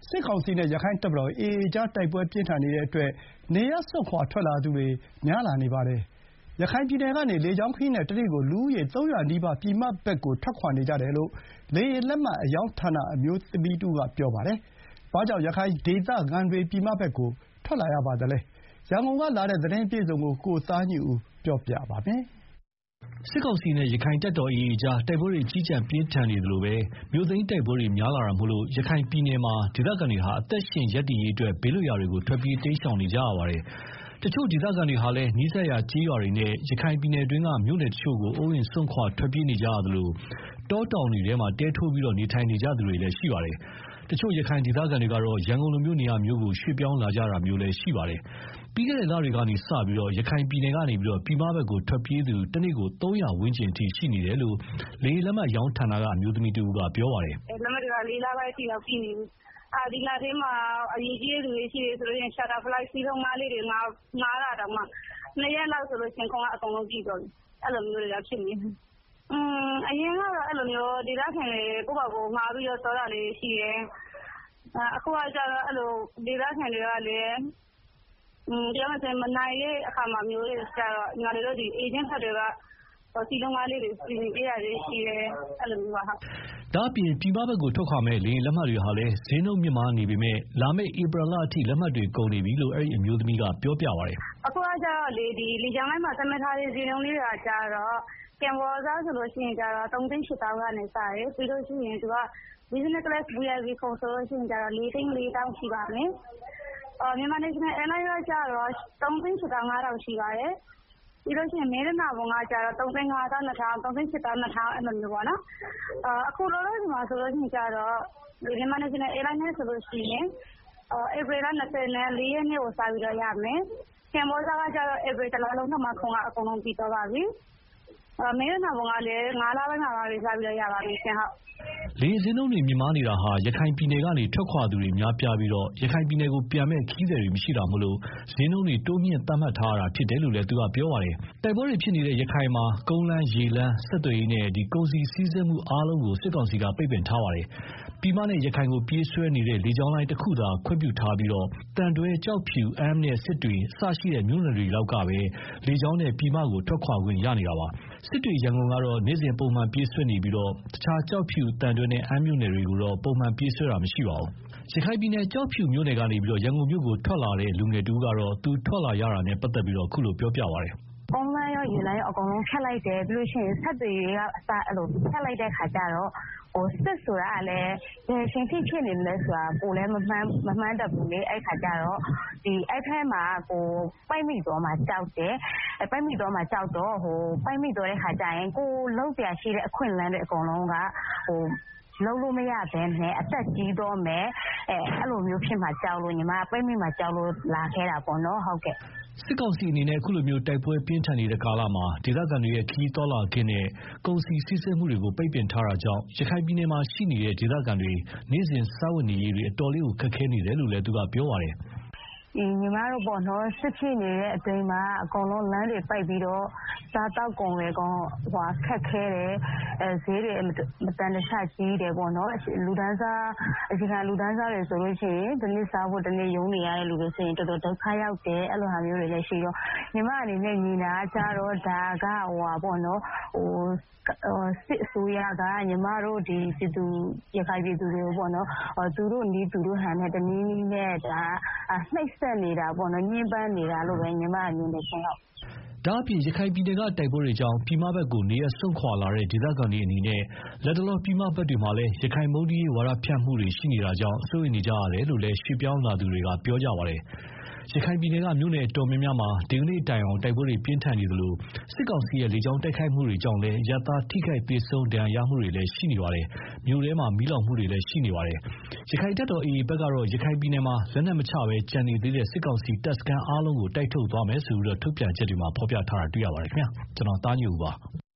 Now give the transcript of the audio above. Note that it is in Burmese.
စစ်ကောင်စီနဲ့ရခိုင်တပ်မတော် AA ကြားတိုက်ပွဲပြင်းထန်နေတဲ့အတွက်နေရပ်စွန့်ခွာထွက်လာသူတွေများလာနေပါတယ်။ ရခိုင်ပြည်နယ်ကနေလေကြောင်းခရီးနဲ့တနေ့ကိုလူဦးရေ 300 နီးပါးပြည်မဘက်ကိုထွက်ခွာနေကြတယ်လို့ လေယာဉ်လက်မှတ်အရောင်းဌာနအမျိုးသမီးတဦးကပြောပါတယ်။ ဘာကြောင့်ရခိုင်ဒေသခံတွေပြည်မဘက်ကိုထွက်လာရပါသလဲ။ ရန်ကုန်ကလာတဲ့သတင်းအပြည့်အစုံကိုကိုသားညွန့်ဦးပြောပြပါမယ်။စစ်ကောင်စီနဲ့ရခိုင်တပ်တော် AA ကြားတိုက်ပွဲတွေအကြီးအကျယ်ပြင်းထန်နေသလိုမြို့သိမ်းတိုက်ပွဲတွေများလာတာမို့ရခိုင်ပြည်နယ်မှာဒေသခံတွေဟာအသက်ရှင်ရပ်တည်ရေးအတွက်ဘေးလွတ်ရာတွေကိုထွက်ပြေးတိမ်းရှောင်နေကြရပါတယ်။ တချို့ဒေသခံတွေဟာလည်းနီးစပ်ရာကျေးရွာတွေနဲ့ရခိုင်ပြည်နယ်တွင်းကမြို့နယ်တချို့ကိုအိုးအိမ်စွန့်ခွာထွက်ပြေးနေကြရသလိုတောတောင်တွေထဲတဲထိုးနေထိုင်နေကြသူတွေလည်းရှိပါတယ်။ တချို့ရခိုင်ဒေသခံတွေကတော့ရန်ကုန်လိုနေရာမျိုးကိုရွှေ့ပြောင်းလာကြတာမျိုးလည်းရှိပါတယ်။ ပြီးခဲ့တဲ့လတွေကစပြီးရခိုင်ပြည်နယ်ကနေပြည်မဘက်ကိုထွက်ပြေးသူတနေ့ကို 300 ဝန်းကျင်အထိရှိနေတယ်လို့လေယာဉ်လက်မှတ်ရောင်းဌာနကအမျိုးသမီးတဦးကပြောပါတယ်။ "လက်မှတ်တွေက4 လပိုင်းအထိတော့ပြည့်နေပြီ။ ဒီလထဲမှာအရေးကြီးတဲ့သူတွေရှိတယ်ဆိုရင် charter flight စီးတုန်းငှားလေးတွေငှားတာတောင်မှ2 ရက်လောက်ဆိုရင်ခုံကအကုန်လုံးပြည့်သွားပြီ။ အဲလိုမျိုးတွေကဖြစ်နေတယ်။ အရင်ကတော့အဲလိုမျိုးဒေသခံတွေကိုယ့်ဘာကိုငှားပြီးတော့သွားတာတွေရှိတယ်။ အခုကကျတော့ဒေသခံတွေကလည်းမနိုင်တဲ့အခါမှာမျိုးကျတော့ညီမတို့အေဂျင့်ခတ်တွေကစီးတုန်းငှားလေးတွေစီစဉ်ပေးတာတွေရှိတယ်။အဲလိုမျိုးပါဟုတ်။" ဒါ့အပြင်ပြည်မဘက်ကိုထွက်ခွာမယ့်လေယာဉ်လက်မှတ်တွေဟာလည်းဈေးနှုန်းမြင့်မားနေပေမဲ့လာမယ့်ဧပြီလအထိလက်မှတ်တွေကုန်နေပြီလို့အဲဒီအမျိုးသမီးကပြောပါတယ်။ "အခုကကျတော့လေကြောင်းလိုင်းမှာသတ်မှတ်ထားတဲ့ဈေးနှုန်းလေးတွေကကျတော့ကမ်ဘောဇဆိုလို့ရှိရင်3,800,000ကနေစတယ်။ ပြီးလို့ရှိရင်သူက business class VIP ခုံဆိုလို့ရှိရင်4,400,000ရှိပါမယ်။ မြန်မာနေရှင်နယ်အဲလိုင်းကကျတော့3,8၅,000ရှိပါတယ်။ ပြီးလို့ရှိရင်မဲရနပုံးကကျတော့3,5၂,000 3,8၂,000အဲလိုမျိုးပေါ့နော်။ အခုလောလောဆယ်မှာဆိုလို့ရှိရင်ကျတော့မြန်မာနေရှင်နယ်အဲလိုင်းနဲ့ဆိုလို့ရှိရင်ဧပြီလ 24 ရက်နေ့ကိုစပြီးတော့ရမယ်။ ကမ်ဘောဇကကျတော့ဧပြီတလလုံးမှာခုံကအကုန်လုံးပြီးသွားပါပြီ။ မဲရနပုံးကလည်း5 လပိုင်းမှာစပြီးတော့ရပါပြီရှင်ဟုတ်။" လေယာဉ်ဈေးနှုန်းတွေမြင့်မားနေတာဟာရခိုင်ပြည်နယ်ကနေထွက်ခွာသူတွေများပြားပြီးရခိုင်ပြည်နယ်ကိုပြန်မယ့်ခရီးသည်တွေမရှိတာမို့ဈေးနှုန်းတွေတိုးမြင့်သတ်မှတ်ထားရတာဖြစ်တယ်လို့လည်းသူကပြောပါတယ်။ တိုက်ပွဲတွေဖြစ်နေတဲ့ရခိုင်မှာကုန်းလမ်းရေလမ်းဆက်သွယ်ရေးနဲ့ကုန်စည်စီးဆင်းမှုအားလုံးကိုစစ်ကောင်စီကပိတ်ပင်ထားပါတယ်။ ပြည်မနဲ့ရခိုင်ကိုပြေးဆွဲနေတဲ့လေကြောင်းလိုင်းတခုသာခွင့်ပြုထားပြီးသံတွဲ ကျောက်ဖြူ အမ်းနဲ့စစ်တွေအစရှိတဲ့မြို့နယ်တွေလောက်ကပဲလေကြောင်းနဲ့ပြည်မကိုထွက်ခွာခွင့်ရနေတာပါ။ စစ်တွေ ရန်ကုန်ကတော့နေ့စဉ်ပုံမှန်ပြေးဆွဲနေပြီးတခြားကျောက်ဖြူ သံတွဲနဲ့အမ်းမြို့နယ်တွေကိုတော့ပုံမှန်ပြေးဆွဲတာမရှိပါဘူး။ ရခိုင်ပြည်နယ် ကျောက်ဖြူမြို့နယ်ကနေရန်ကုန်မြို့ကိုထွက်လာတဲ့လူငယ်တဦးကတော့သူထွက်လာရတာနဲ့ပတ်သက်လို့အခုလိုပြောပါတယ်။ "ကုန်းလမ်းရောရေလမ်းရောအကုန်လုံးဖြတ်လိုက်တယ်။ ပြီးလို့ရှိရင်ဆက်သွယ်ရေးကအစဖြတ်လိုက်တဲ့အခါကျတော့စစ်ဆိုတာကလည်းဘယ်အချိန်ထိဖြစ်နေမလဲဆိုတာကိုလည်းမမှန်းတတ်ဘူးလေ။ အဲဒီအခါကျတော့အဲဒီဘက်မှာပိတ်မိသွားမှာကြောက်တယ်။ ပိတ်မိသွားတဲ့အခါကျရင်ကိုယ်လုပ်စရာရှိတဲ့အခွင့်အလမ်းတွေအကုန်လုံးကလုပ်လို့မရဘဲနဲ့အသက်ကြီးတော့မယ်အဲလိုမျိုးဖြစ်မှာကြောက်လို့ညီမကပိတ်မိမှာကြောက်လို့လာခဲ့တာပေါ့နော်ဟုတ်ကဲ့။စစ်ကောင်စီအနေနဲ့အခုလိုတိုက်ပွဲပြင်းထန်နေတဲ့ကာလမှာဒေသခံတွေရဲ့ခရီးသွားလာခွင့်နဲ့ကုန်စည်စီးဆင်းမှုတွေကိုပိတ်ပင်ထားတာကြောင့်ရခိုင်ပြည်နယ်မှာရှိနေတဲ့ဒေသခံတွေနေ့စဉ်စားဝတ်နေရေးတွေအတော်လေးခက်ခဲနေတယ်လို့လည်းသူကပြောပါတယ်။ "ညီမတို့ပေါ့နော်စစ်ဖြစ်နေတဲ့အတွင်းမှာအကုန်လုံးလမ်းတွေပိတ်ပြီးတော့စားသောက်ကုန်တွေခက်ခဲတယ်။ ဈေးတွေမတန်တဆကြီးတယ်ပေါ့နော်။ အခြေခံလူတန်းစားတွေဆိုလို့ရှိရင်တနေ့စားဖို့တနေ့ရုန်းနေရတဲ့လူတွေဆိုရင်တော်တော်ဒုက္ခရောက်တယ်အဲလိုဟာမျိုးတွေလည်းရှိတော့ညီမအနေနဲ့မြင်တာကဒါကစစ်အစိုးရကညီမတို့ရခိုင်ပြည်သူတွေကိုပေါ့နော်သူတို့နည်းသူတို့ဟန်နဲ့တနည်းနည်းနဲ့နှိပ်စက်နေတာပေါ့နော်ညှဉ်းပန်းနေတာလို့ပဲညီမကမြင်တယ်ရှင်ဟုတ်။ " ဒါ့အပြင်ရခိုင်ပြည်နယ်ကတိုက်ပွဲတွေကြောင့်ပြည်မဘက်ကိုနေရပ်စွန့်ခွာလာတဲ့ဒေသခံတွေအနေနဲ့လတ်တလောပြည်မဘက်တွေမှာလည်းရခိုင်မုန်းတီးရေးဝါဒဖြန့်မှုတွေရှိနေတာကြောင့်စိုးရိမ်နေကြရတယ်လို့လည်းရွှေ့ပြောင်းလာသူတွေကပြောကြပါတယ်။ ရခိုင်ပြည်နယ်ကမြို့နယ်အတော်များများမှာဒီကနေ့တိုင်အောင်တိုက်ပွဲတွေပြင်းထန်နေသလိုစစ်ကောင်စီရဲ့လေကြောင်းတိုက်ခိုက်မှုတွေကြောင့်လည်းအရပ်သားထိခိုက်သေဆုံးဒဏ်ရာရမှုတွေလည်းရှိနေပါတယ်။ မြို့ထဲမီးလောင်မှုတွေလည်းရှိနေပါတယ်။ ရခိုင်တပ်တော် AA ဘက်ကတော့ရခိုင်ပြည်နယ်မှာလက်နက်မချဘဲကျန်နေသေးတဲ့စစ်ကောင်စီတပ်စခန်းအားလုံးကိုတိုက်ထုတ်သွားမယ်လို့ထုတ်ပြန်ချက်တွေမှာဖော်ပြထားတာတွေ့ရပါတယ်ခင်ဗျာ။ ကျွန်တော်သားညွန့်ဦးပါ